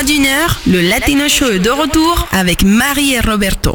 mois d'une heure, le Latino Show est de retour avec Marie et Roberto.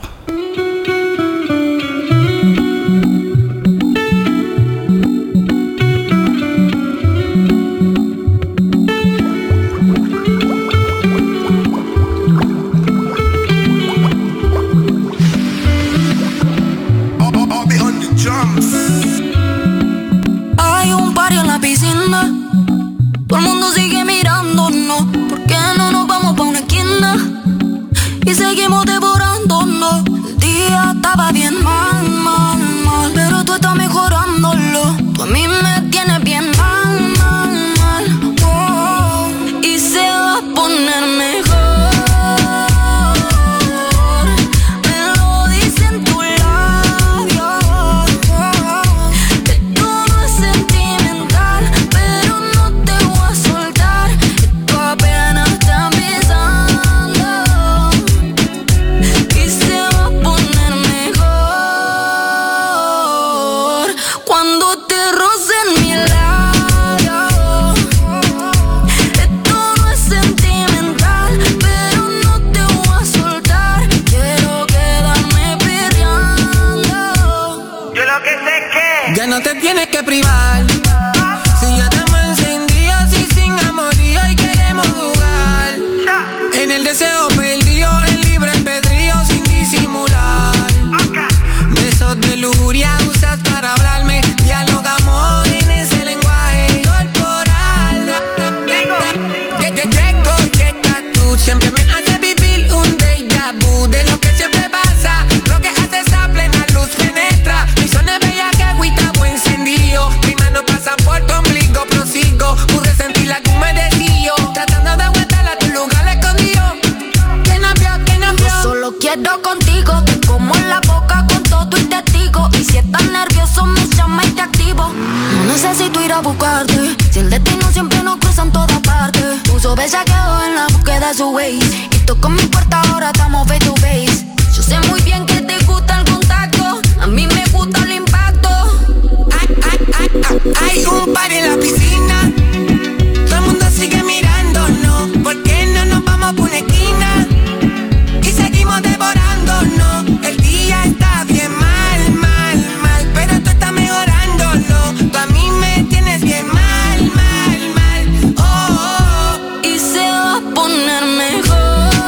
Hay un party en la piscina, todo el mundo sigue mirándonos. ¿Por qué no nos vamos pa' una esquina y seguimos devorándonos? El día estaba bien mal, mal, mal, pero tú estás mejorándolo. Tú a mí me tienes bien mal, mal, mal, oh, y se va a poner mejor. No te tienes que privar. Si ya estamos encendidos y sin amorío y queremos jugar. En el deseo perdido, en libre albedrío sin disimular. Besos de lujuria usas para hablarme. Dialogamos en ese lenguaje corporal. Llegas tú, siempre me haces vivir un déjà vu de lo que siempre pasa. Lo que haces a plena luz penetra. Mi zona es bella que agüita encendido. Mi mano pasa por tu ombligo, prosigo. Pude sentir la humedecillo, tratando de aguantar a tu lugar escondido. Que no vio. Yo solo quiero contigo, te como en la boca con todo y testigo. Y si estás nervioso me llama y te activo. No necesito ir a buscarte, si el destino siempre nos cruza en todas partes. Uso bellaqueo en la búsqueda de su ways. Y toco mi puerta, ahora estamos face to face. Yo sé muy bien que te gusta el contacto, a mí me gusta el impacto. Hay un par en la piscina, todo el mundo sigue mirándonos. ¿Por qué no nos vamos por una esquina y seguimos devorándonos? El día está bien mal, mal, mal, pero tú estás mejorándolo. Tú a mí me tienes bien mal, mal, mal, oh, oh, oh. Y se va a poner mejor.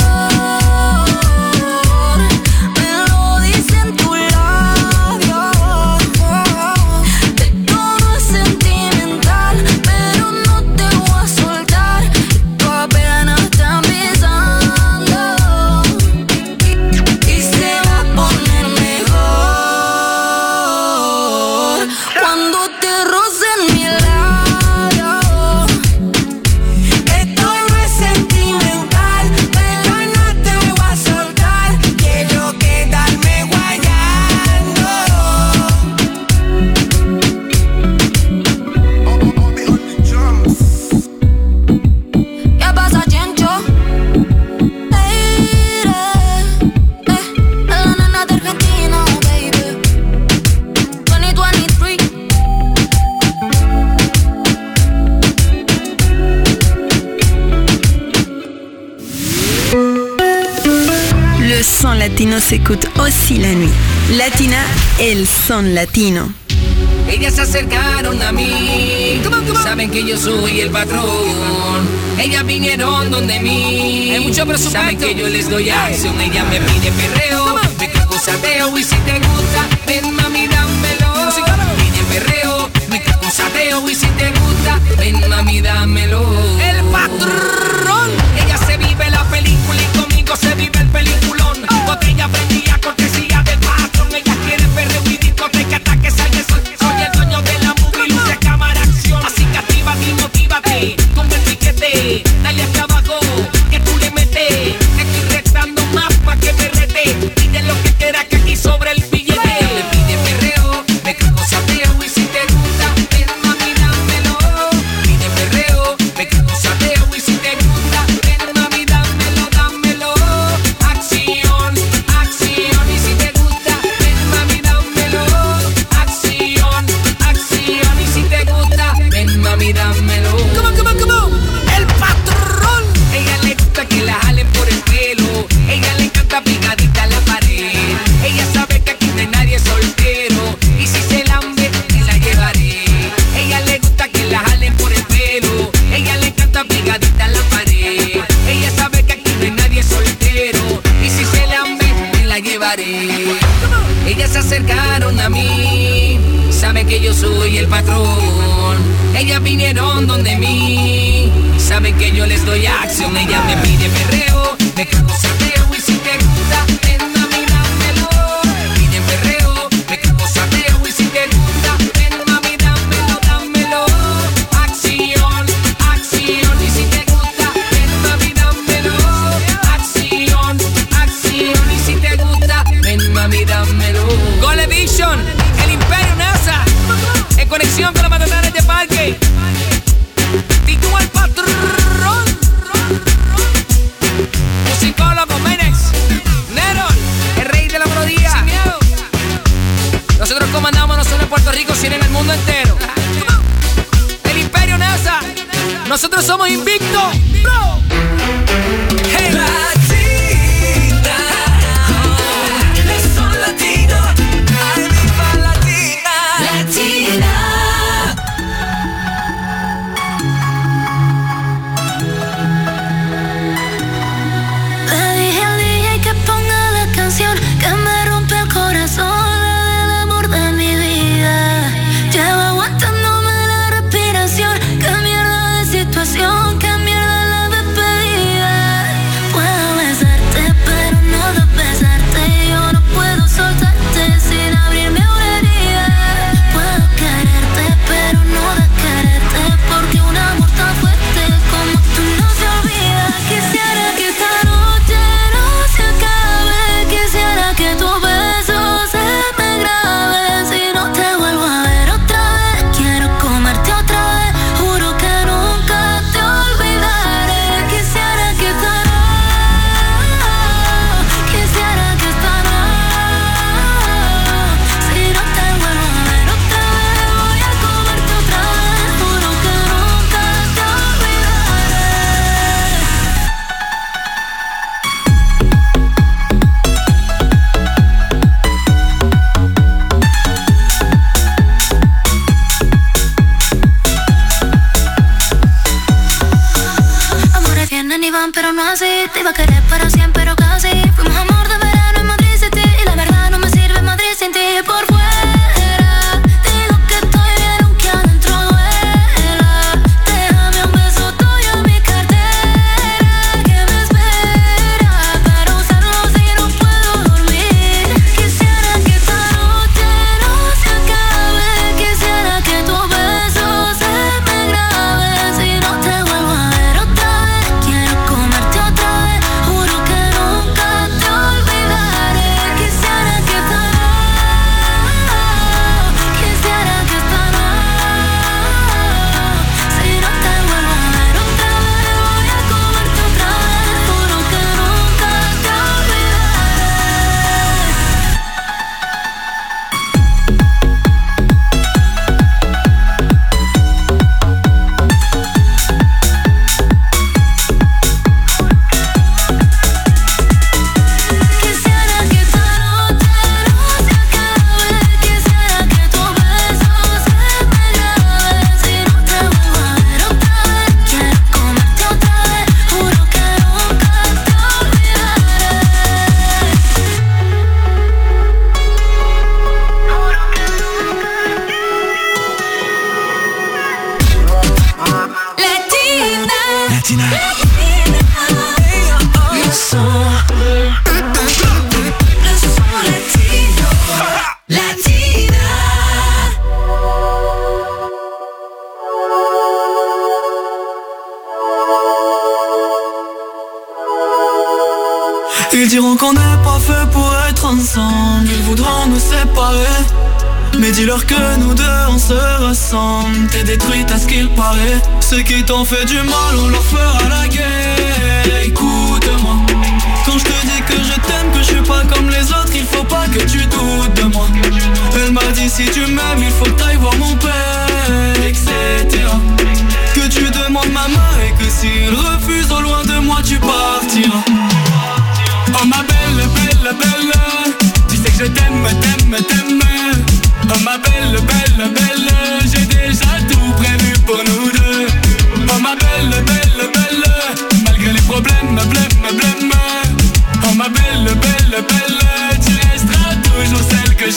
Le son latino s'écoute aussi la nuit. Latina, el son latino. Ellas se acercaron a mí, saben que yo soy el patrón. Ellas vinieron donde mí, hay mucho presupuesto. Saben que yo les doy acción, ella me pide perreo, me cacusateo y si te gusta, ven mami dámelo. Pide perreo, me cacusateo y si te gusta, ven mami dámelo. El patrón, ella se vive la película y conmigo se vive el peliculón. Botella prendida, cortesía del patrón. Ella quiere perreo y discoteca hasta que salga el sol. Soy el dueño de la movie, luz de cámara, acción. Así que actívate y motívate, toma el piquete, dale hacia abajo, que tú le metes. Estoy retando más pa' que me rete. Ellas se acercaron a mí, saben que yo soy el patrón. Ellas vinieron donde mí, saben que yo les doy acción. Ella me pide perreo, me cago sateo y si te gusta, ven mami dámelo. Piden perreo, me cago sateo y si te gusta, ven mami dámelo, dámelo. Acción, acción y si te gusta, ven mami dámelo. Acción, acción y si te gusta, ven mami dámelo. Gol Edition, el Imperio NASA, en conexión con los matatanes de Parque. Titú al patrón, musicólogo Menex, Nerol, el rey de la melodía. Sin miedo. Nosotros comandamos no solo en Puerto Rico, sino en el mundo entero. El Imperio NASA, nosotros somos invictos. Hey. Latina, son latino, ay mi fa latina, latina. Le dije al DJ que ponga la canción que me rompe el corazón, la del amor de mi vida. Llevo aguantándome la respiración, qué mierda de situación, qué mierda la despedida. Puedo besarte pero no besarte, yo no puedo soltarte sin abrirme una herida. Puedo quererte pero no desquererte, porque un amor tan fuerte como tú no se olvida. Quisiera que esta noche no se acabe, quisiera que tu beso se me grabe. Si no te vuelvo a ver otra vez, quiero comerte otra vez, juro que nunca te olvidaré. Quisiera que esta noche, quisiera que esta noche, si no te vuelvo a ver otra vez, voy a comerte otra vez, juro que nunca te olvidaré. Amores vienen y van, pero no así. Te iba a querer para siempre, pero casi. Fuimos amor de verano en Madrid City, y la verdad no me sirve Madrid sin ti. Por fuera digo que estoy bien, aunque adentro duela. Déjame un beso tuyo en mi cartera, que me espera para usarlo si no puedo dormir. Quisiera que esta noche no se acabe, quisiera que tu beso se me grabe. Si no te vuelvo a ver otra vez, quiero comerte otra vez, juro que nunca te olvidaré. Quisiera que esta noche, quisiera que esta noche, si no te vuelvo a ver otra vez, voy a comerte otra vez, juro que nunca te Quisiera que esta noche no se acabe, quisiera que tu beso se me grabe. Si no te vuelvo a ver otra vez, quiero comerte otra vez, juro que nunca te olvidaré. Latina, le son latino, latina. Ils diront qu'on n'est pas fait pour être ensemble, ils voudront nous séparer. Mais dis-leur que nous deux on se ressemble. T'es détruite à ce qu'il paraît. Ceux qui t'ont fait du mal, on leur fera la guerre. Écoute-moi, quand je te dis que je t'aime, que je suis pas comme les autres, il faut pas que tu doutes de moi. Elle m'a dit si tu m'aimes, il faut que t'ailles voir mon père, etc. Que tu demandes ma main et que s'il refuse au loin de moi, tu partiras. Oh ma belle, belle, belle, tu sais que je t'aime, t'aime, t'aime. Oh ma belle, belle, belle, j'ai déjà tout prévu pour nous deux. Oh ma belle, belle, belle, malgré les problèmes, blême, blême. Oh ma belle, belle, belle, tu resteras toujours celle que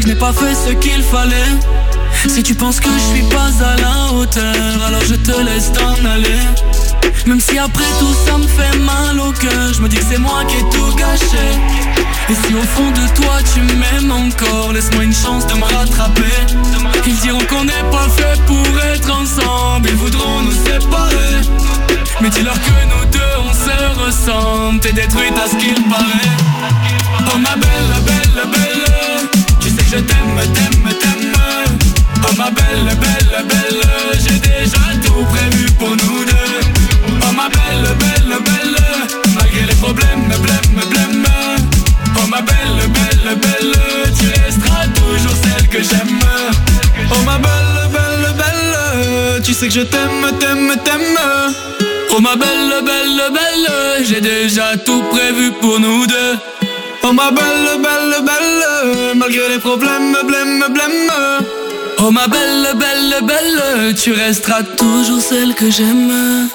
je n'ai pas fait ce qu'il fallait. Si tu penses que je suis pas à la hauteur, alors je te laisse t'en aller. Même si après tout ça me fait mal au cœur, je me dis que c'est moi qui ai tout gâché. Et si au fond de toi tu m'aimes encore, laisse-moi une chance de me rattraper. Ils diront qu'on n'est pas fait pour être ensemble, ils voudront nous séparer. Mais dis-leur que nous deux on se ressemble, t'es détruite à ce qu'il paraît. Oh ma belle, belle, belle, tu sais que je t'aime, t'aime, t'aime. Oh ma belle, belle, belle, j'ai déjà tout prévu pour nous deux. Oh ma belle, belle, belle, malgré les problèmes, blême, blême. Oh ma belle, belle, belle, tu resteras toujours celle que j'aime. Oh ma belle, belle, belle, tu sais que je t'aime, t'aime, t'aime. Oh ma belle, belle, belle, j'ai déjà tout prévu pour nous deux. Oh ma belle, belle, belle, malgré les problèmes, blême, blême. Oh ma belle, belle, belle, tu resteras toujours celle que j'aime.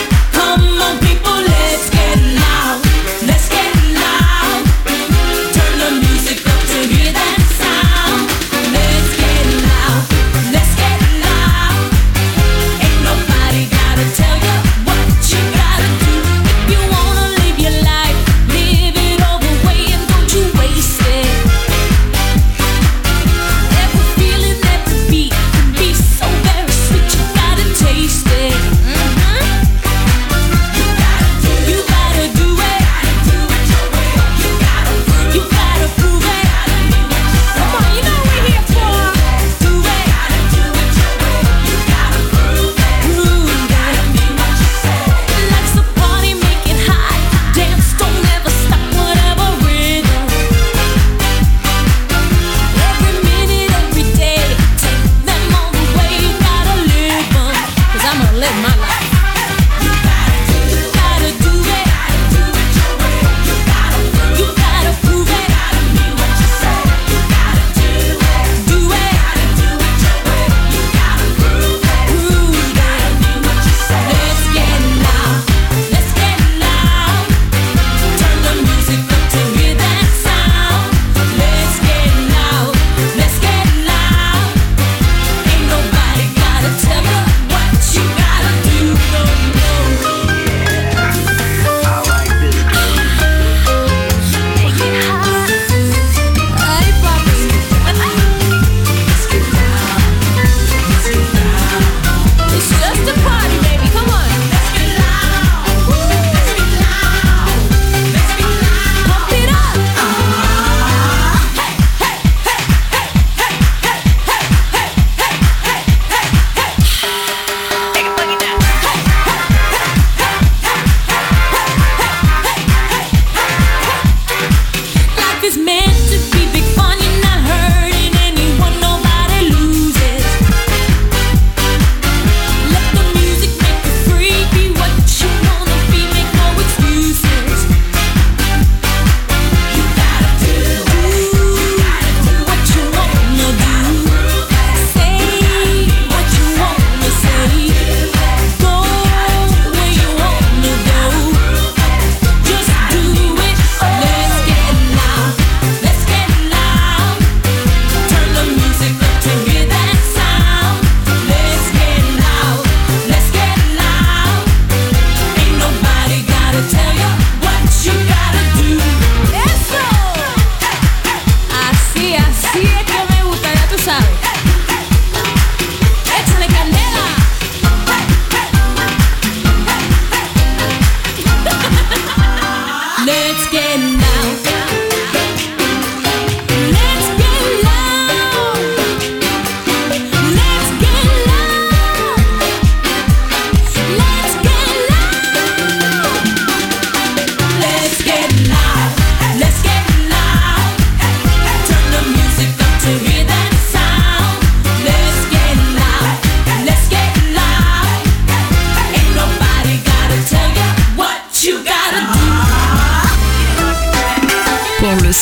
Turn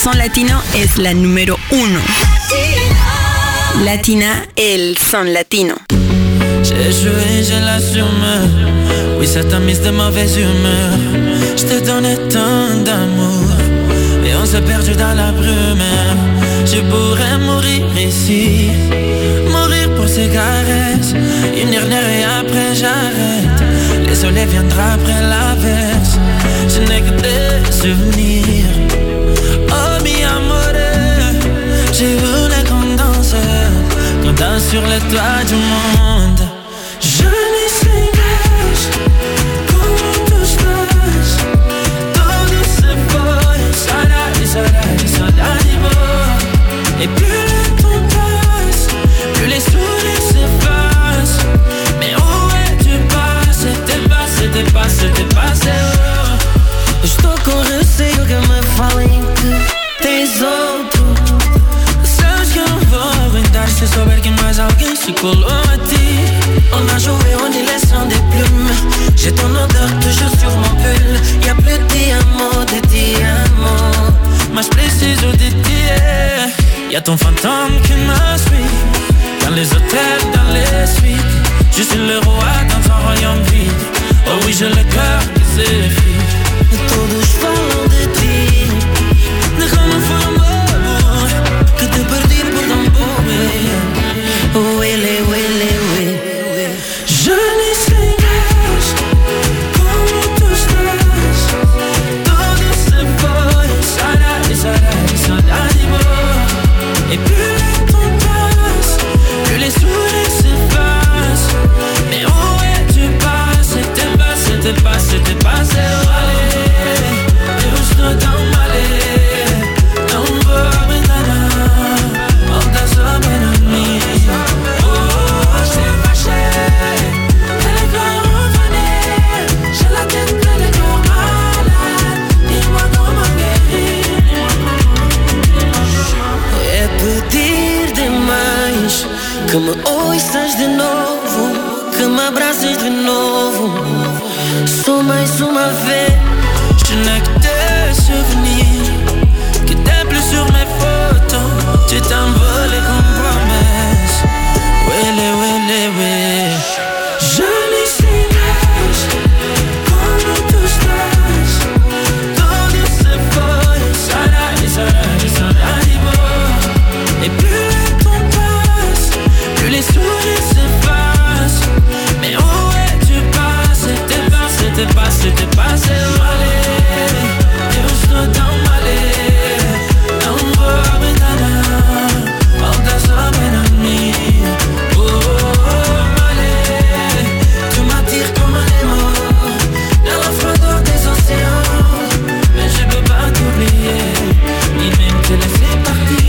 son latino es la número 1. Latina, el son latino. J'ai joué, j'ai l'assumé. Oui, ça t'a mis de mauvaise humeur. Je te donnais tant d'amour et on s'est perdu dans la brume. Je pourrais mourir ici, mourir pour ces caresses. Une dernière et après j'arrête. Le soleil viendra après l'averse. Je n'ai que des souvenirs. Oh mi amore, je voulais qu'on danse sur le toit du monde. Je n'y sais pas comment tout se passe. Todo se fue, ça et plus le temps passe, plus les sourires s'effacent. Mais où es-tu passé? T'es passé, oh. Estou com receio que me falem que tens outro. Sabes que eu não vou aguentar se souber que mais alguém se colou a ti. On a joué, on est laissant des plumes. J'ai ton odeur toujours sur mon pull. Y'a plus de diamants, mas preciso de ti. Y'a ton fantôme qui me suit dans les hôtels, dans les suites. Je suis le roi dans un royaume vide. Oh oui, j'ai le cœur qui s'effrite. E todos falam de ti. Déjame fue un bobo que te perdí por tan pobre. Huele. Je n'y sais pas comment tout se passe. Todo se fue, et plus le temps passe, plus les sourires s'effacent. Mais où es-tu passé? T'es passé, eu estou tão mal. Não vou aguentar nada. Volta só para mim. Que me ouças de novo, que me abraces de novo. Só mais uma vez. Je n'ai que tes souvenirs, que t'es plus sur mes photos. Tu t'envoles comme promesse. Ouais. Je n'y sais pas comment tout se passe. Todo se fue, et plus le temps passe, plus les sourires s'effacent. Mais où es-tu passé? T'es passé, eu estou tão mal. Não vou aguentar nada. Volta só para mim. Tu m'attires comme un aimant dans la froideur des océans. Mais je peux pas t'oublier, ni même te laisser partir.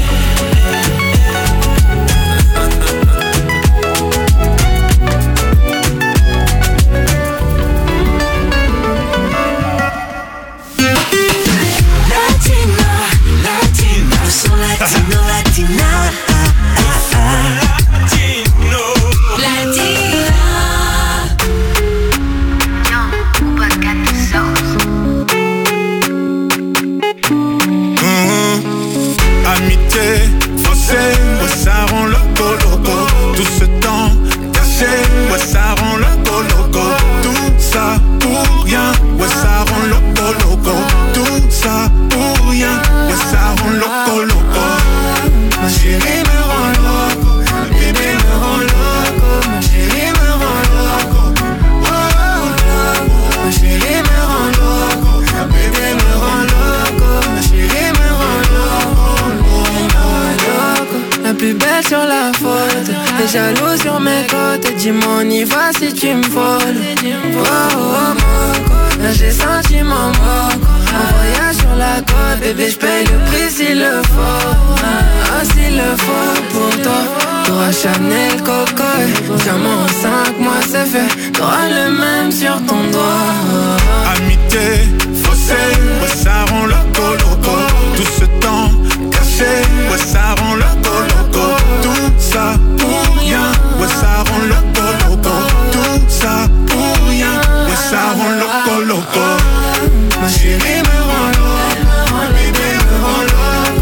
Amitié, faussée, ouais ça rend loco. Tout ce temps caché, ouais ça rend loco. Tout ça pour rien, ouais ça rend loco. Tout ça pour rien, ouais ça rend loco. Ma chérie me rend loco, ma bébé me rend loco. Ma chérie me rend loco, ma chérie me rend loco. Ma bébé me rend loco, ma chérie me rend loco. La plus belle sur la faute, les jaloux sur mes côtes. Dis-moi on y va si tu me voles. Là j'ai senti mon moco. Un voyage sur la côte, bébé j'paye le prix s'il le faut. S'il le faut pour toi. T'auras Chanel, Coco. Diamant en 5 mois c'est fait. T'auras le même sur ton doigt. Amitié, faussée, ouais ça rend loco. Tout ce temps caché, ouais ça rend loco. Tout ça pour rien, ouais ça rend loco. Tout ça pour rien, ouais ça rend loco. Ma chérie me rend loco, ma bébé me rend loco.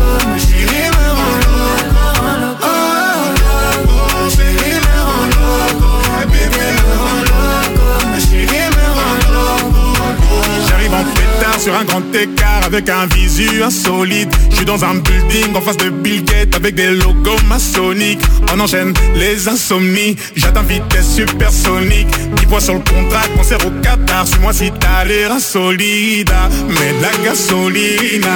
grand écart avec un visu insolite. Je suis dans un building en face de Bill Gates avec des logos maçonniques. On enchaîne les insomnies, j'atteins vitesse supersonique. 10 points sur le contrat, concert au Qatar. Suis-moi si t'as l'air insolide. Mais la gasolina,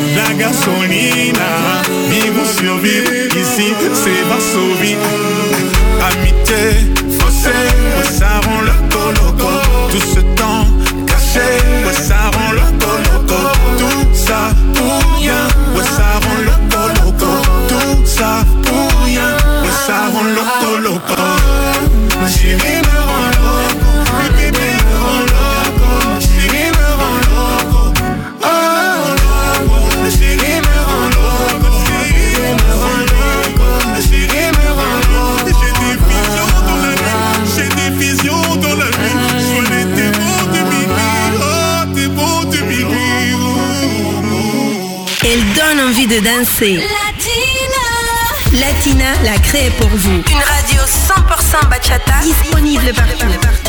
vivons survivre, ici c'est Varsovie. Amitié, fossé, ouais, ça rend loco. Tout ce temps caché, ouais, ça rend loco. Tout ça pour rien, ouais, ça rend loco. Tout ça pour rien, ouais, ça rend loco. Ma chérie me rend loco, ma bébé me rend loco. Ma chérie me rend loco, ma chérie me rend loco. Ma chérie me rend loco, ma chérie me rend loco. J'ai des visions dans la nuit, je vois les démons de minuit, démons de minuit. Elle donne envie de danser. Latina l'a créée pour vous. Une radio 100% bachata, disponible partout.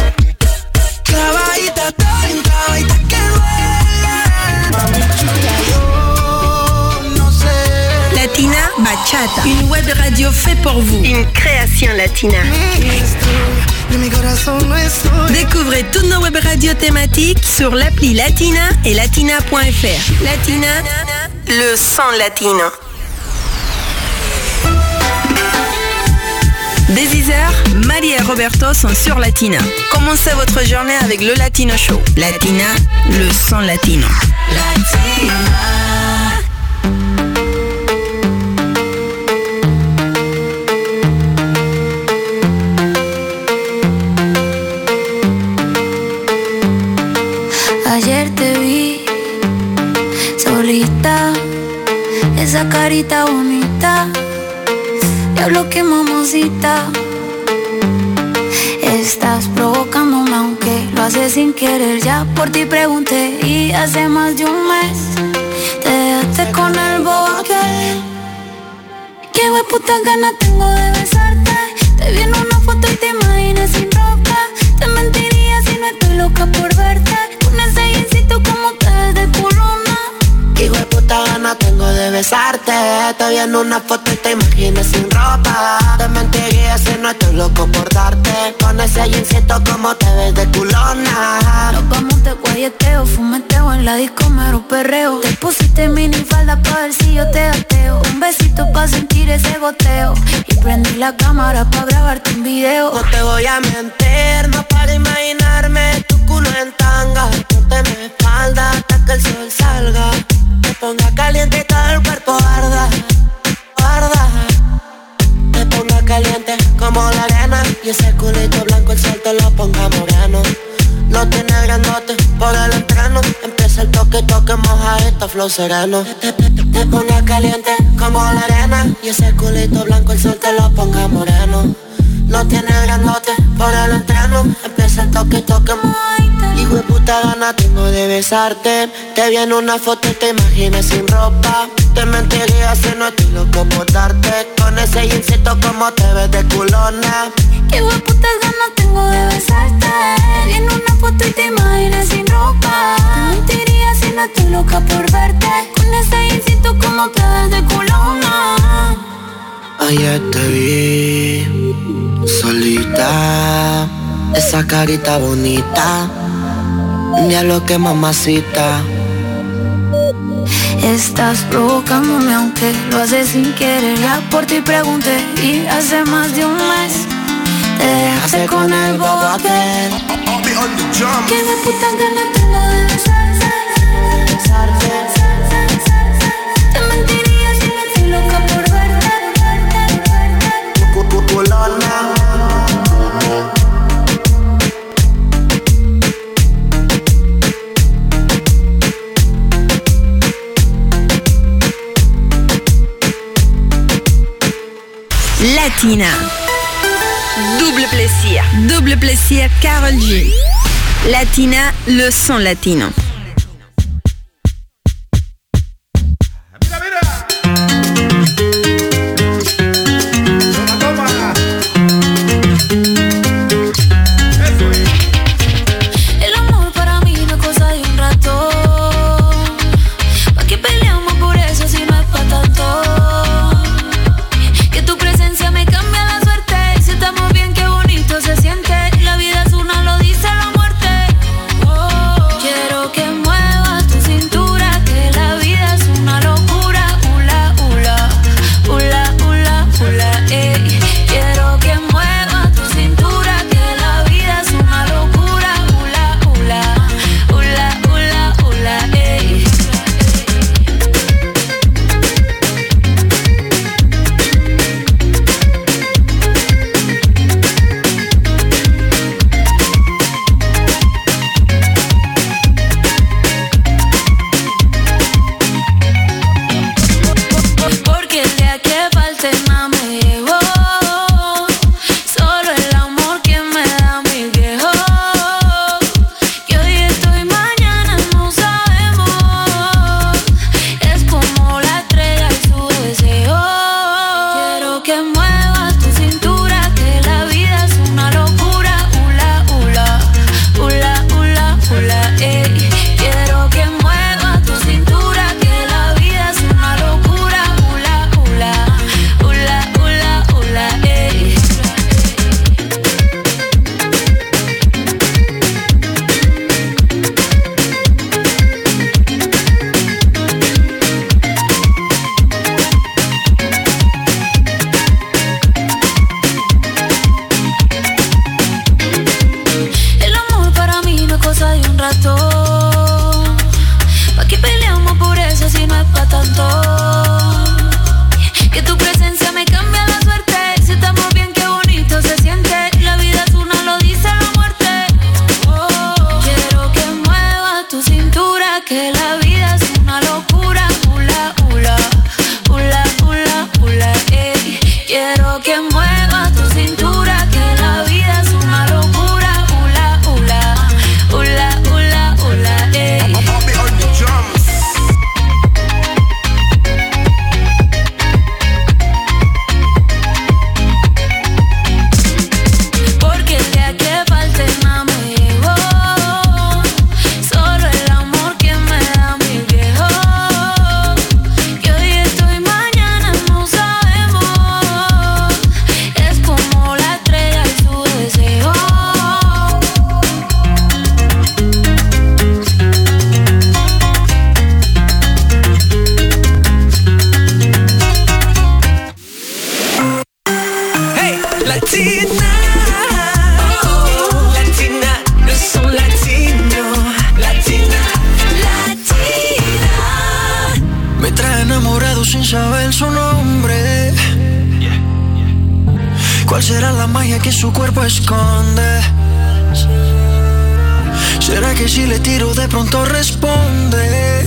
Latina Bachata, une web radio faite pour vous. Une création latina. Découvrez toutes nos web radios thématiques sur l'appli Latina et latina.fr. Latina, le son latino. Dès 10h, Marie et Roberto sont sur Latina. Commencez votre journée avec le Latino Show. Latina, le son latino. Latina. Ayer te vi solita, esa carita bonita. Diablo que mamacita, estás provocándome aunque lo haces sin querer. Ya por ti pregunté y hace más de un mes te dejaste con el bobo aquel. Qué hueputa ganas tengo de besarte. Te vi en una foto y te imaginé sin ropa. Te mentiría si no estoy loca por verte. Con ese jeansito como te ves de culona. Qué hueputa ganas tengo de besarte. Te vi en una foto y te imaginé sin ropa. Te mentiría si no estoy loco por darte. Con ese jeansito como te ves de culona. Nos vamos de guayeteo, fumeteo en la disco, mero perreo. Te pusiste minifalda pa' ver si yo te ateo. Un besito pa' sentir ese goteo. Y prendí la cámara pa' grabarte un video. No te voy a mentir, no para imaginarme tu culo en tanga. Ponte mi espalda hasta que el sol salga. Te ponga caliente y todo el cuerpo arda, arda. Te ponga caliente como la arena. Y ese culito blanco el sol te lo ponga moreno. Lo tiene grandote por el entreno. Empieza el toque, mojadito, flow sereno. Te ponga caliente como la arena. Y ese culito blanco el sol te lo ponga moreno. Lo tiene grandote por el entreno. Empieza el toque, mojadito. Hijo de puta gana tengo de besarte. Te vi en una foto y te imaginé sin ropa. Te mentiría si no estoy loco por darte. Con ese jeansito como te ves de culona. Qué hueputas ganas tengo de besarte. Vi en una foto y te imaginé sin ropa. Te mentiría si no estoy loca por verte. Con ese jeansito como te ves de culona. Ayer te vi solita, esa carita bonita. Diablo que mamacita. Estás provocándome aunque lo haces sin querer. Ya por ti pregunté y hace más de un mes te dejaste con el bobo aquel. Que de puta gana tengo de besarte. Te mentiría si no estoy loca por verte. Latina. Double plaisir, Karol G. Latina, le son latino. El amor para mí no es cosa de un rato. sin saber su nombre. ¿Cuál será la magia que su cuerpo esconde? ¿Será que si le tiro de pronto responde?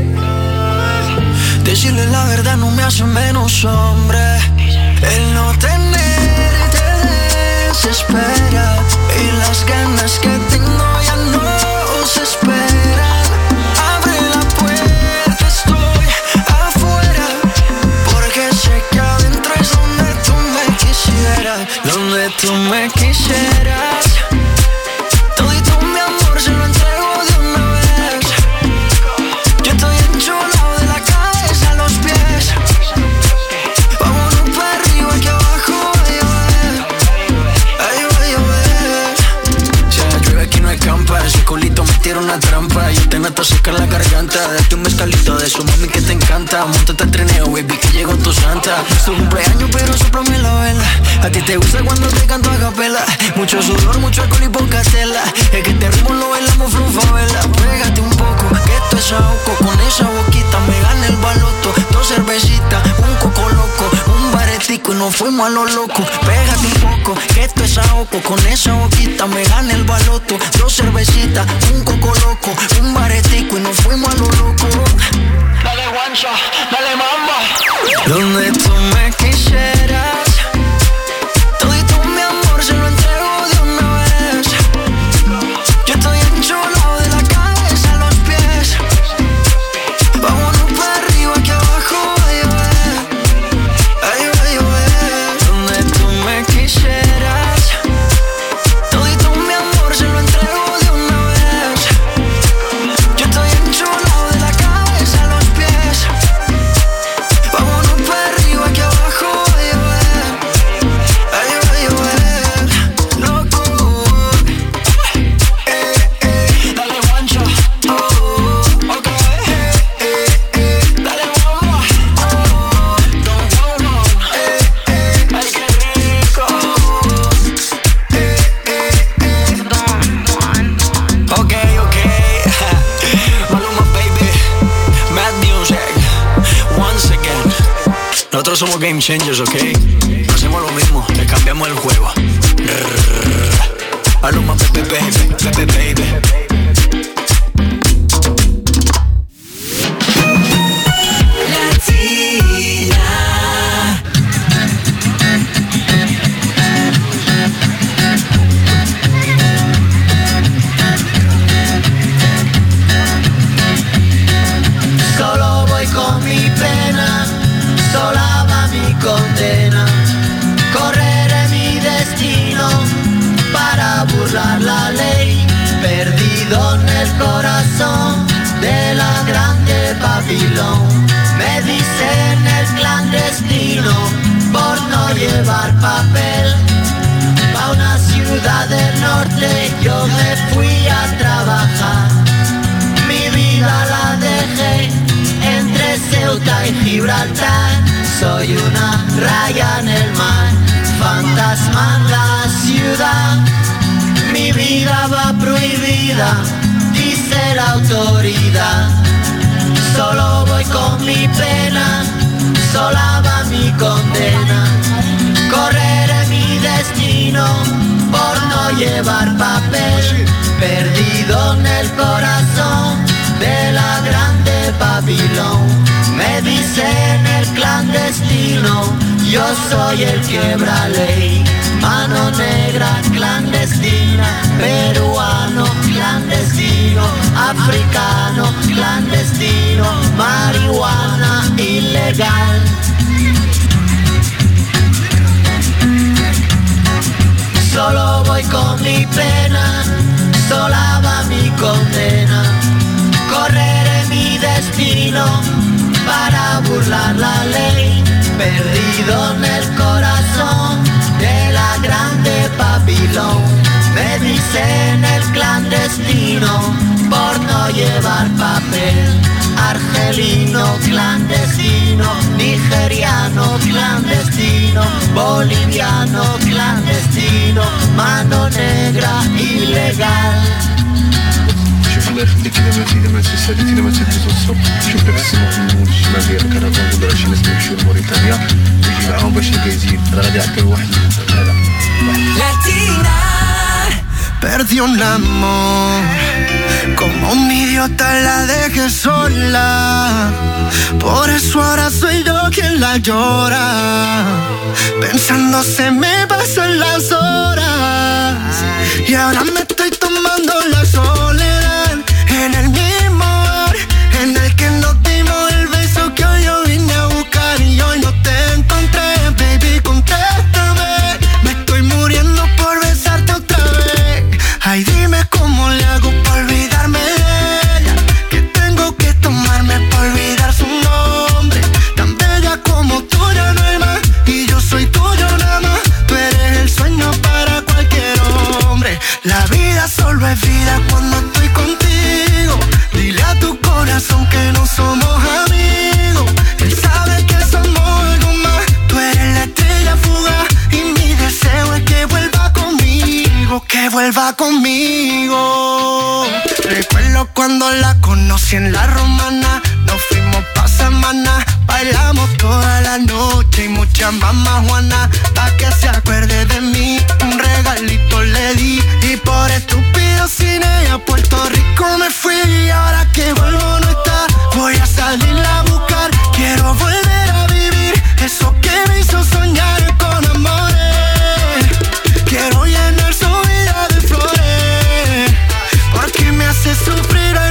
Decirle la verdad no me hace menos hombre. El no tener te desespera y las ganas que tengo ya no se esperan. Abre la puerta, estoy afuera, porque sé que adentro es donde tú me quisieras. Donde tú me quisieras. Todito mi amor se lo entrego de una vez. Yo estoy enchulado de la cabeza a los pies. Vámonos para arriba que abajo va a llover. Ahí va a llover. Si llueve aquí no escampa. Ese culito me tira una trampa. Yo te nato secar la garganta. Date un mezcalito de su mami que te encanta. Móntate al trineo, baby, que llegó tu santa. Es tu cumpleaños pero sóplame la vela. A ti te gusta cuando te canto a capela. Mucho sudor, mucho alcohol y poca tela. Es que este ritmo lo bailamos flufavela. Pégate un poco, que esto es ahogo. Con esa boquita me gana el baloto. 2 cervecitas, un coco loco, un baretico y nos fuimos a lo loco. Pégate un poco, que esto es ahogo. Con esa boquita me gana el baloto. 2 cervecitas, un coco loco, un baretico y nos fuimos a lo loco. Dale guancha, dale mamba. Donde tú me quisieras. Todito mi amor se lo entrego de una vez. Yo estoy enchulado de la cabeza a los pies. Vámonos para arriba que abajo va a llover. Ahí va a llover. Donde tú me quisieras. Todito mi amor se lo entrego de una vez. Yo estoy enchulado de la cabeza a los pies. Vámonos para arriba que abajo va a llover. Ahí va a llover, loco. Dale guancho, ok. Dale bomba, don't go, ay qué rico. Ok, Maluma baby, Mad Music, once again. Nosotros somos game changers, ok. No hacemos lo mismo, le cambiamos el juego. Maluma baby, baby. Solo voy con mi pena, sola va mi condena. Correré mi destino para burlar la ley. Perdido en el corazón de la grande Babilón. Me dicen el clandestino por no llevar papel. Pa' una ciudad del norte yo me fui a trabajar. Mi vida la dejé entre Ceuta y Gibraltar. Soy una raya en el mar, fantasma en la ciudad. Mi vida va prohibida, dice la autoridad. Solo voy con mi pena, sola va mi condena. Correré mi destino por no llevar papel. Perdido en el corazón de la grande Babilón. Me dicen el clandestino, yo soy el quebra ley. Mano negra clandestina, peruano clandestino, africano clandestino, marihuana ilegal. Solo voy con mi pena, sola va mi condena. Correré mi destino para burlar la ley. Perdido en el corazón de la grande Babilón. Me dicen el clandestino por no llevar papel. Argelino clandestino, nigeriano clandestino, boliviano clandestino, mano negra ilegal. یکی دمت سالی دمت تزوصو شوف بسمو ما غير كرافون ولا شي ناس يمشيو لموريتانيا يجي معاهم باش يزيد انا غادي نعطي واحد هذا Latina. Perdí un amor, como un idiota la dejé sola. Por eso ahora soy yo quien la llora. Pensando se me pasan las horas y ahora me estoy tomando la soledad en el mismo bar en el que nos dimos el beso que hoy yo vine a buscar y hoy no te encontré, baby, contéstame. Me estoy muriendo por besarte otra vez. Ay, dime cómo le hago para olvidarme de ella, que tengo que tomarme para olvidar su nombre. Tan bella como tú ya no hay más y yo soy tuyo nada más. Tú eres el sueño para cualquier hombre. La vida solo es vida cuando estoy contigo. Dile a tu corazón que no somos amigos. Él sabe que somos algo más. Tú eres la estrella fugaz y mi deseo es que vuelva conmigo, que vuelva conmigo. Recuerdo cuando la conocí en la Romana. Nos fuimos pa' semana, bailamos toda la noche y mucha mamá Juana. Pa' que se acuerde de mí, un regalito le di. Y por estúpido sin ella a Puerto Rico me fui. Y ahora que vuelvo no está, voy a salirla a buscar. Quiero volver a vivir eso que me hizo soñar con amores. Quiero llenar su vida de flores, porque me hace sufrir, ay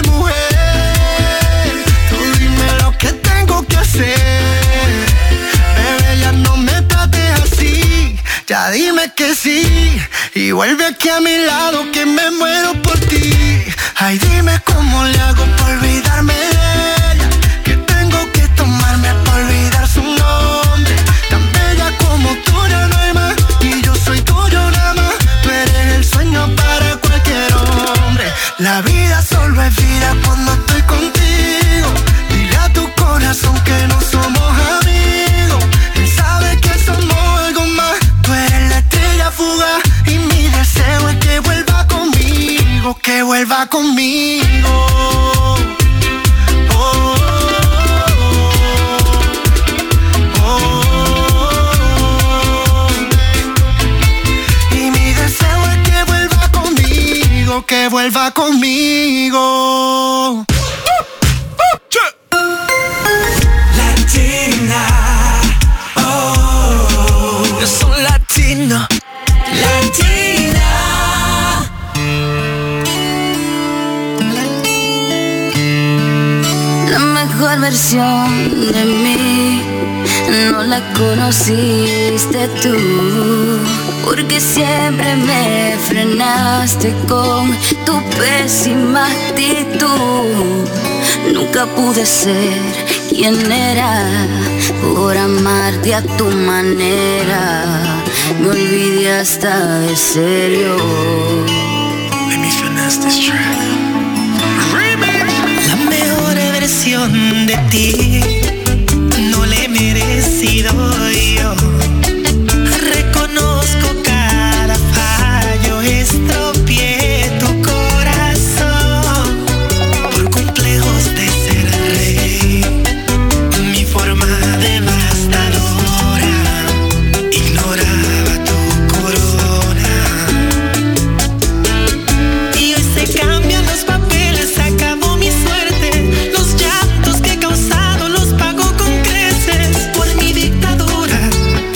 mujer. Tú dime lo que tengo que hacer, bebé, ya no me trates así. Ya dime que sí y vuelve aquí a mi lado que me muero por ti. Ay, dime cómo le hago para olvidarme de ella, que tengo que tomarme para olvidar su nombre. Tan bella como tú ya no hay más y yo soy tuyo nada más. Tú eres el sueño para cualquier hombre. La vida solo es vida cuando estoy contigo. Dile a tu corazón que no somos amigos. Él sabe que somos algo más. Tú eres la estrella fugaz y mi deseo es que vuelva conmigo, que vuelva conmigo. Oh, oh, oh. Y mi deseo es que vuelva conmigo, que vuelva conmigo. Latina, oh, yo soy latino. Latina. La mejor versión de mí no la conociste tú, porque siempre me frenaste con tu pésima actitud. Nunca pude ser quien era por amarte a tu manera. Me olvidé hasta de serio. Let me finesse this track. La mejor versión de ti no le he merecido yo. Reconozco cada fallo, estropeé tu corazón por complejos de ser rey. Mi forma devastadora ignoraba tu corona. Y hoy se cambian los papeles, acabó mi suerte. Los llantos que he causado los pago con creces por mi dictadura.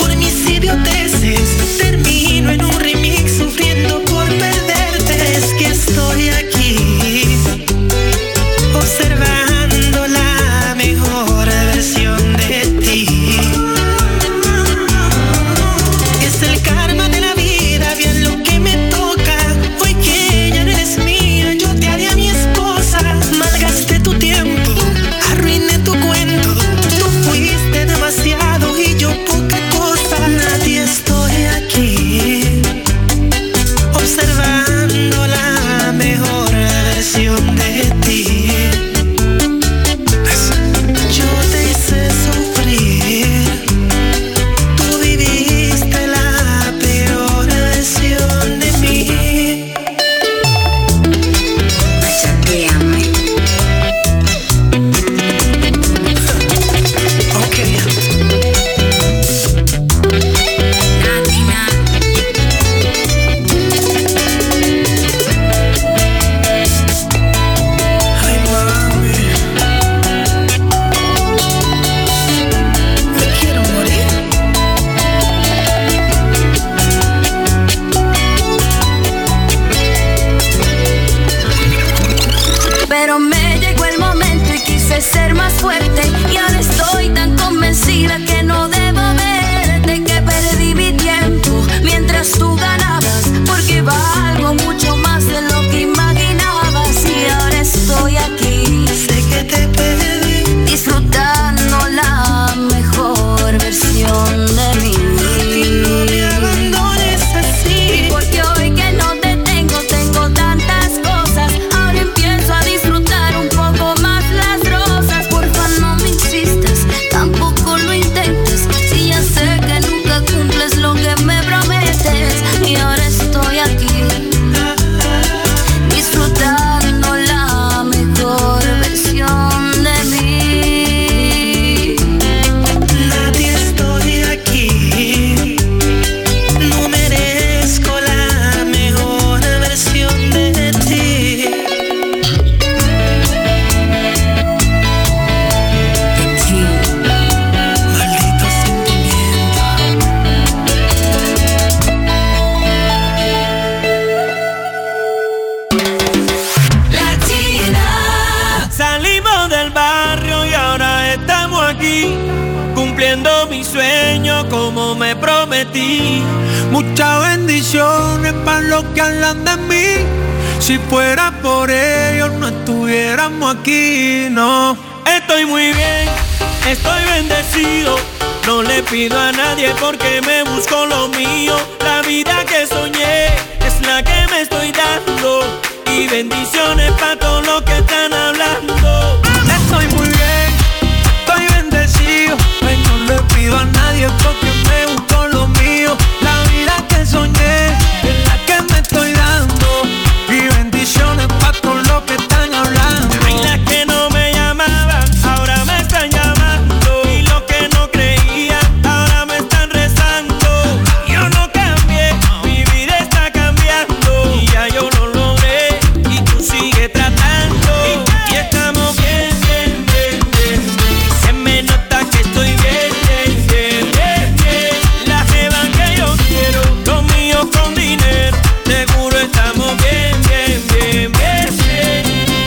como me prometí. Muchas bendiciones para los que hablan de mí. Si fuera por ellos no estuviéramos aquí, no. Estoy muy bien, estoy bendecido. No le pido a nadie porque me busco lo mío. La vida que soñé es la que me estoy dando. Y bendiciones para todos los que están hablando. Estoy muy bien, estoy bendecido. No le pido a nadie porque me busco lo mío. La vida que soñé es la que me estoy dando. Y bendiciones para todos los que están hablando. Hay las que no me llamaban, ahora me están llamando. Y los que no creían, ahora me están rezando. Yo no cambié, mi vida está cambiando. Y ya yo lo logré y tú sigues tratando. Y estamos bien, bien, bien, bien. Se me nota que estoy bien, bien, bien, bien, bien. La jeva que yo quiero, lo mío con dinero. Seguro estamos bien, bien, bien, bien, bien.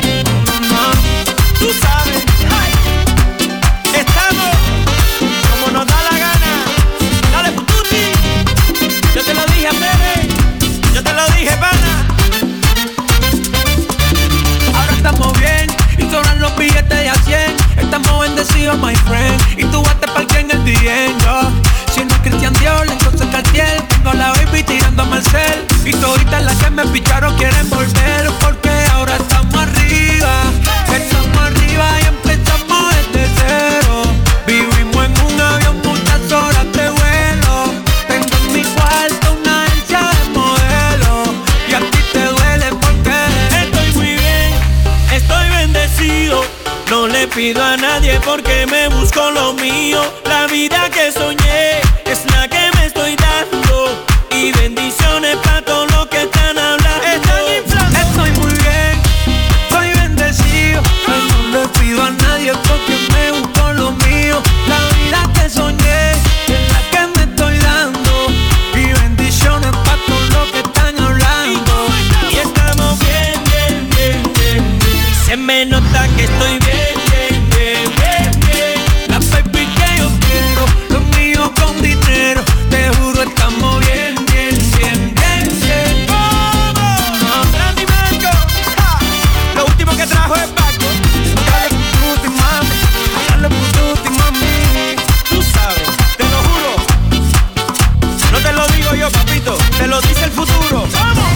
Tú sabes, ay, estamos como nos da la gana. Dale, pututi. Yo te lo dije, bebé. Yo te lo dije, pana. Ahora estamos bien y sobran los billetes de a 100. Estamos bendecidos, my friend. Y tú vas a parque en el DM, yo. Si no es Christian Dior, entonces Cartier. Tengo la baby tirando a Marcel. Y toditas las que me picharon quieren volver. Porque ahora estamos arriba. Estamos arriba y empezamos desde cero. Vivimos en un avión muchas horas de vuelo. Tengo en mi cuarto una agencia de modelos. Y a ti te duele porque estoy muy bien, estoy bendecido. No le pido a nadie porque me busco lo mío. La vida que soñé es la que me estoy dando. Y bendiciones para todos los que están hablando. Estoy muy bien, estoy bendecido. No le pido a nadie porque me busco lo mío. La vida que soñé es la que me estoy dando. Y bendiciones para todos los que están hablando. Y estamos bien, bien, bien, bien. Y se me nota que estoy bien, bien, bien, bien, bien. La baby que yo quiero, lo mío con dinero. Te juro estamos bien, bien, bien, bien, bien. ¡Vamos! ¡Randy Mango! ¡Ja! Lo último que trajo es Paco. Dale pututi, mami. Dale pututi, mami. Tú sabes, te lo juro. No te lo digo yo, papito. Te lo dice el futuro. ¡Vamos!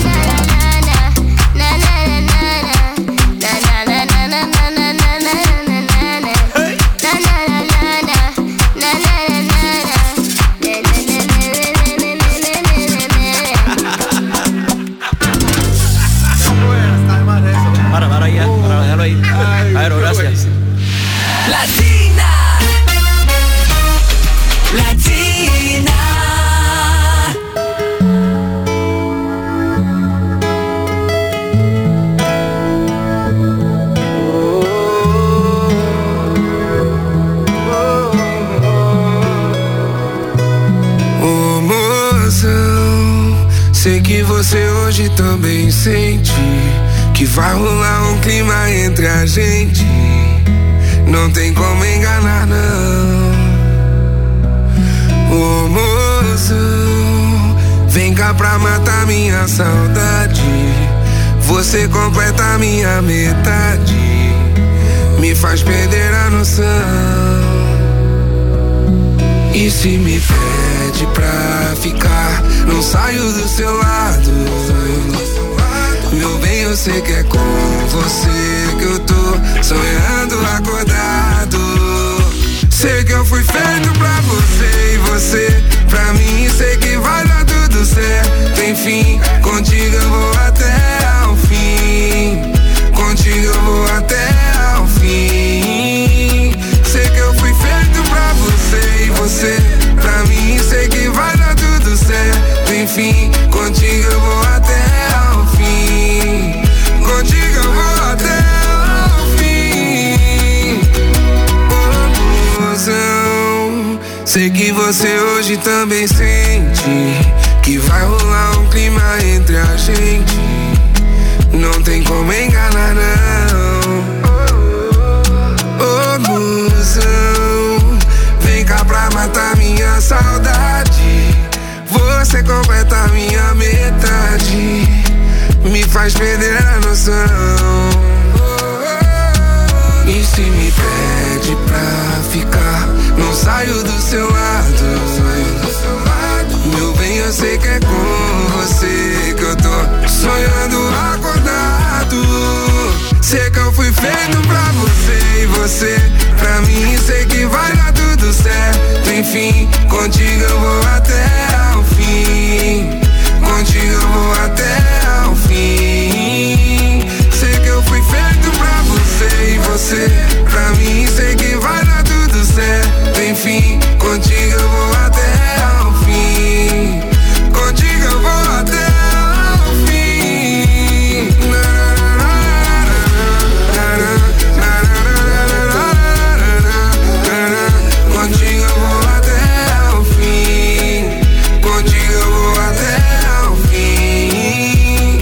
Para ya, para dejarlo ahí. Claro, gracias. Latina. Latina. Ô mozão, sei que você hoje também sente que vai rolar um clima entre a gente. Não tem como enganar, não. Ô mozão, vem cá pra matar minha saudade. Você completa a minha metade, me faz perder a noção. E se me pede pra ficar, não saio do seu lado. Meu bem, eu sei que é com você que eu tô sonhando acordado. Sei que eu fui feito pra você e você pra mim. Sei que vai dar tudo certo, enfim. Contigo eu vou até ao fim. Contigo eu vou até ao fim. Sei que eu fui feito pra você e você pra mim. Sei que vai dar tudo certo, enfim. Contigo eu vou até ao fim. Contigo eu vou até ao fim. Oh, mozão, sei que você hoje também sente que vai rolar um clima entre a gente. Não tem como enganar, não. Oh, mozão, vem cá pra matar minha saudade. você, pra mim sei que vai dar tudo certo. Enfim, contigo eu vou até o fim. Contigo eu vou até o fim. Sei que eu fui feito pra você e você, pra mim sei que vai dar tudo certo. Enfim, contigo eu vou até o fim. Contigo eu vou até o fim. Contigo eu vou até o fim. Contigo eu vou até o fim.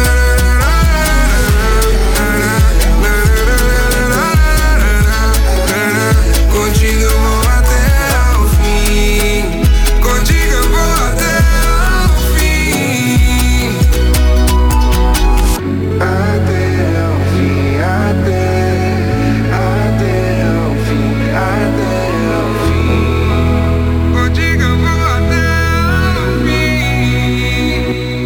Contigo eu vou até o fim. Contigo eu vou até o fim. Até o fim, até o fim, até o fim. Contigo eu vou até o fim.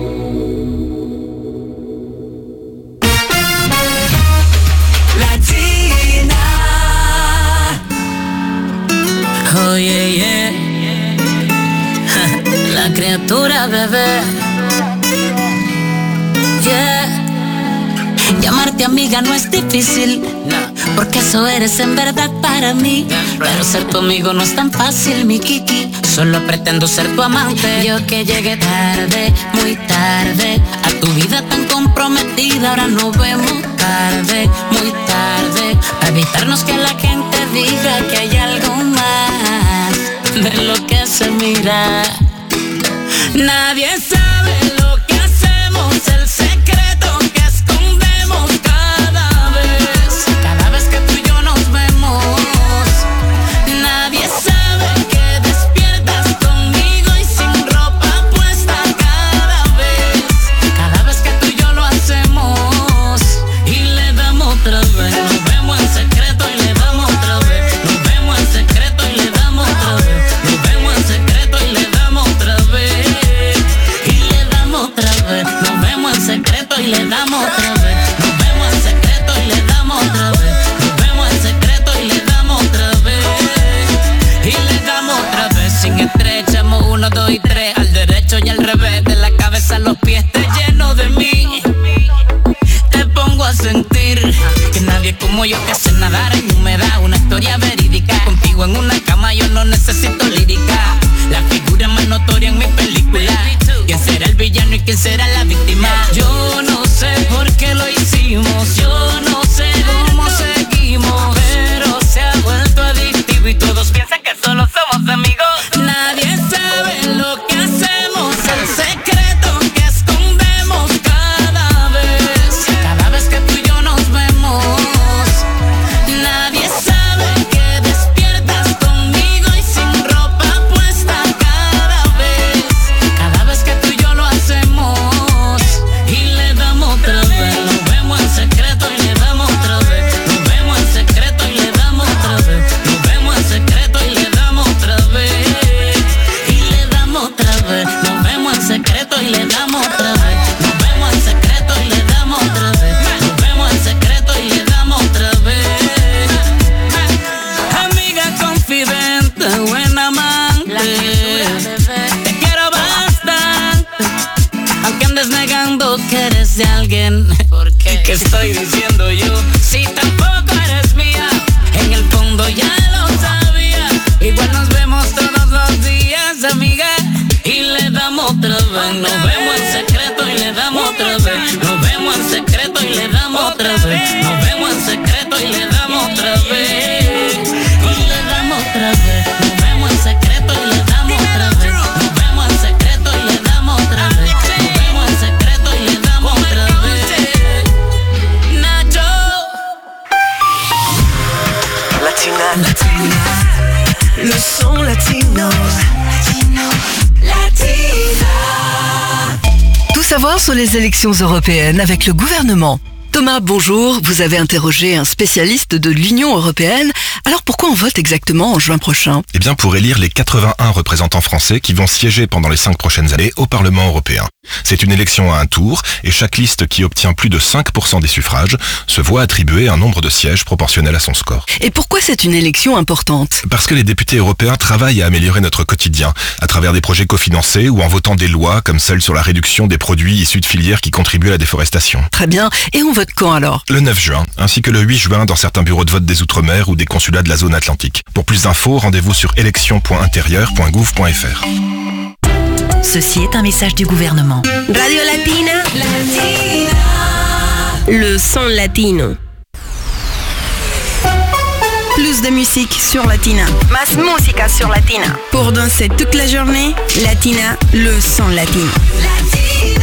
Latina. Oh yeah, yeah. La criatura, bebé. Yeah. Llamarte amiga no es difícil, porque eso eres en verdad para mí. Pero ser tu amigo no es tan fácil, mi Kiki. Solo pretendo ser tu amante. Yo que llegué tarde, muy tarde, a tu vida tan comprometida. Ahora nos vemos tarde, muy tarde, para evitarnos que la gente diga que hay algo más de lo que se mira. Nadie sabe lo que hacemos, el secreto que escondemos cada vez que tú y yo nos vemos. Nadie sabe que despiertas conmigo y sin ropa puesta cada vez que tú y yo lo hacemos. Y le damos otra vez, nos vemos en secreto y le damos otra vez. Nos vemos en secreto y le damos otra vez. Nos vemos en secreto y le damos otra vez. Y le damos otra vez. Nos vemos en secreto y le damos otra vez. Nos vemos en secreto y le damos otra vez. Nos vemos en secreto y le damos otra vez. Y le damos otra vez. Sin estrés, echamos 1, 2 y 3. Al derecho y al revés, de la cabeza a los pies. Te lleno de mí. Te pongo a sentir que nadie como yo te hace nadar en humedad. Una historia verídica. Contigo en una cama yo no necesito lírica. La figura más notoria en mi película. ¿Quién será el villano y quién será la víctima? Yo no sé por qué lo hicimos. Yo no sé cómo seguimos. Pero se ha vuelto adictivo y todos piensan que solo somos amigos. Nadie sabe lo que hacemos, el secreto que escondemos cada vez que tú y yo nos vemos. Nadie sabe que despiertas conmigo y sin ropa puesta cada vez que tú y yo lo hacemos. Y le damos otra vez, nos vemos en secreto y le damos otra vez. Nos vemos en secreto y le damos otra vez. Nos vemos en secreto y le damos otra vez. Y le damos otra vez, nos vemos en secreto y le damos otra vez. Nos vemos en secreto y le damos otra vez. Nos vemos en secreto y le damos otra vez. Amiga confidente, buen amante, te quiero bastante, aunque andes negando que eres de alguien. ¿Qué estoy diciendo yo? Si tampoco eres mía, en el fondo ya lo sabía. Igual nos vemos todos los días, amiga. Y le damos otra vez, nos vemos en secreto y le damos otra vez. Nos vemos en secreto y le damos otra vez. Nos vemos en secreto y le damos otra vez. Y le damos otra vez, nos vemos en secreto y le damos otra vez. Nos vemos en secreto y le damos otra vez. Nos vemos en secreto y le damos otra vez. Nacho. Latina, le son latino. Tout savoir sur les élections européennes avec le gouvernement. Thomas, bonjour. Vous avez interrogé un spécialiste de l'Union européenne. Alors pourquoi on vote exactement en juin prochain ? Eh bien pour élire les 81 représentants français qui vont siéger pendant les 5 prochaines années au Parlement européen. C'est une élection à un tour et chaque liste qui obtient plus de 5% des suffrages se voit attribuer un nombre de sièges proportionnel à son score. Et pourquoi c'est une élection importante ? Parce que les députés européens travaillent à améliorer notre quotidien à travers des projets cofinancés ou en votant des lois comme celle sur la réduction des produits issus de filières qui contribuent à la déforestation. Très bien. Et on vote quand alors ? Le 9 juin, ainsi que le 8 juin dans certains bureaux de vote des Outre-mer ou des consulats de la zone atlantique. Pour plus d'infos, rendez-vous sur élection.intérieur.gouv.fr. Ceci est un message du gouvernement. Radio Latina. Le son latino. Plus de musique sur Latina. Más música sur Latina. Pour danser toute la journée, Latina, le son latino. Latina.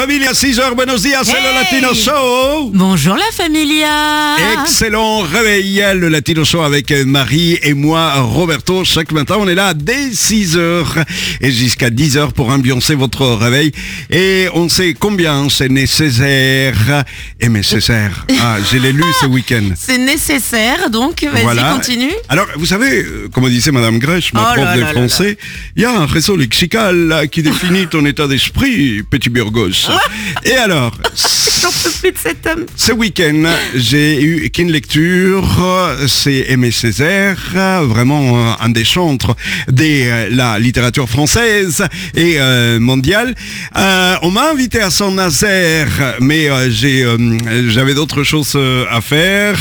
familia, 6h, buenos días, c'est le Latino Show. Bonjour la familia. Excellent réveil, le Latino Show avec Marie et moi, Roberto. Chaque matin, on est là dès 6h et jusqu'à 10h pour ambiancer votre réveil. Et on sait combien c'est nécessaire. Et nécessaire. Ah, je l'ai lu ce week-end. C'est nécessaire, donc vas-y, voilà. Continue. Alors, vous savez, comme disait Madame Grèche, ma prof de français, il y a un réseau lexical qui définit ton état d'esprit, petit Burgos. Et alors, j'en peux plus de cet homme. Ce week-end, j'ai eu qu'une lecture, c'est Aimé Césaire, vraiment un des chantres de la littérature française et mondiale. On m'a invité à Saint-Nazaire, mais j'avais d'autres choses à faire.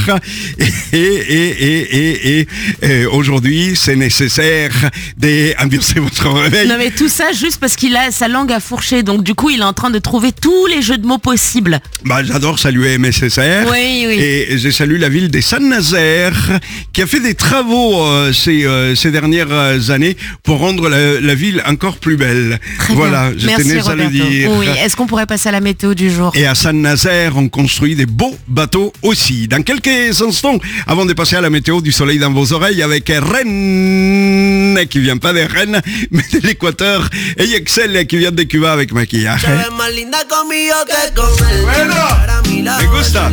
Et aujourd'hui, c'est nécessaire d'ambiancer votre réveil. Non mais tout ça juste parce qu'il a sa langue à fourcher, donc du coup il est en train de trouver tous les jeux de mots possibles. Bah, j'adore saluer Aimé Césaire. Oui. Et je salue la ville de Saint-Nazaire qui a fait des travaux ces dernières années pour rendre la ville encore plus belle. Très voilà, bien. je Merci, tenais à le dire. Oui. Est-ce qu'on pourrait passer à la météo du jour? Et à Saint-Nazaire, on construit des beaux bateaux aussi. Dans quelques instants, avant de passer à la météo, du soleil dans vos oreilles avec Rennes, qui vient pas de Rennes, mais de l'Équateur, et Excel qui vient de Cuba avec maquillage. Bueno, me gusta.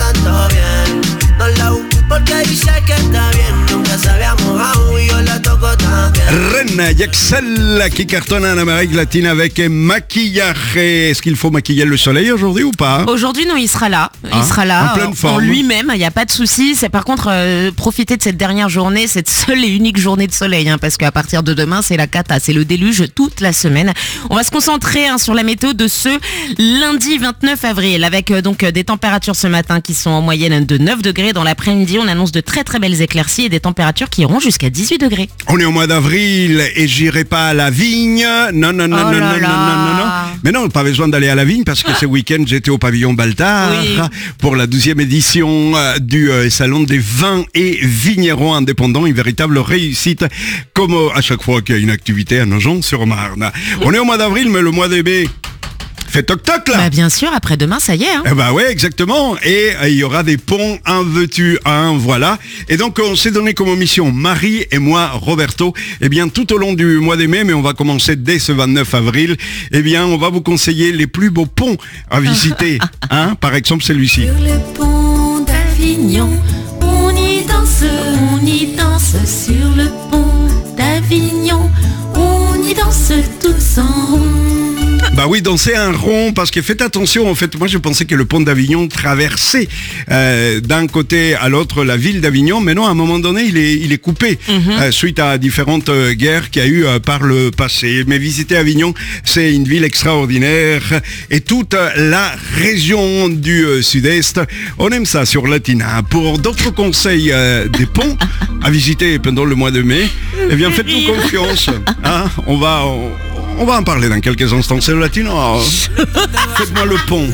Rennes y Excel qui cartonne en Amérique latine avec maquillage. Est-ce qu'il faut maquiller le soleil aujourd'hui ou pas? Aujourd'hui, non, il sera là. Il sera là en pleine forme. En lui-même, il n'y a pas de souci. C'est par contre profiter de cette dernière journée, cette seule et unique journée de soleil, parce qu'à partir de demain, c'est la cata, c'est le déluge toute la semaine. On va se concentrer sur la météo de ce lundi 29 avril avec donc des températures ce matin qui sont en moyenne de 9 degrés. Dans l'après-midi, on annonce de très très belles éclaircies et des températures qui iront jusqu'à 18 degrés. On est au mois d'avril et j'irai pas à la vigne. Non. Mais non, pas besoin d'aller à la vigne parce que ce week-end, j'étais au pavillon Baltard pour la 12e édition du salon des vins et vignerons indépendants. Une véritable réussite comme à chaque fois qu'il y a une activité à Nogent-sur-Marne. On est au mois d'avril, mais le mois de mai fait toc-toc là. Bah bien sûr, après-demain, ça y est. Eh bah ouais, exactement. Et il y aura des ponts, un veux-tu, un voilà. Et donc on s'est donné comme mission, Marie et moi, Roberto, tout au long du mois de mai, mais on va commencer dès ce 29 avril, on va vous conseiller les plus beaux ponts à visiter. Par exemple, celui-ci. Sur le pont d'Avignon, on y danse sur le pont d'Avignon, on y danse tous en rond. Bah oui, danser un rond, parce que faites attention, en fait, moi je pensais que le pont d'Avignon traversait d'un côté à l'autre la ville d'Avignon, mais non, à un moment donné, il est coupé suite à différentes guerres qu'il y a eu par le passé. Mais visiter Avignon, c'est une ville extraordinaire et toute la région du sud-est, on aime ça sur Latina. Pour d'autres conseils des ponts à visiter pendant le mois de mai, faites-nous confiance. On va en parler dans quelques instants. C'est le Latino. Faites-moi le pont.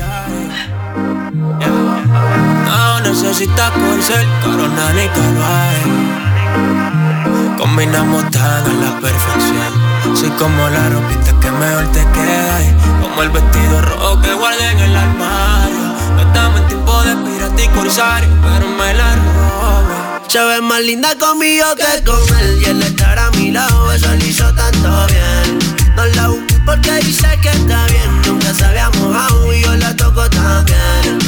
No necesitas por ser corona ni calvaje. Combinamos tan a la perfección. Soy como la ropita que mejor te queda. Como el vestido rojo que guardé en el armario. No estamos en tiempo de pirata y corsario, pero me la robo. Se ve más linda conmigo que con él. Y él estar a mi lado, eso le hizo tanto bien. No la busqué porque dice que está bien. Nunca se había mojado y yo la toco también.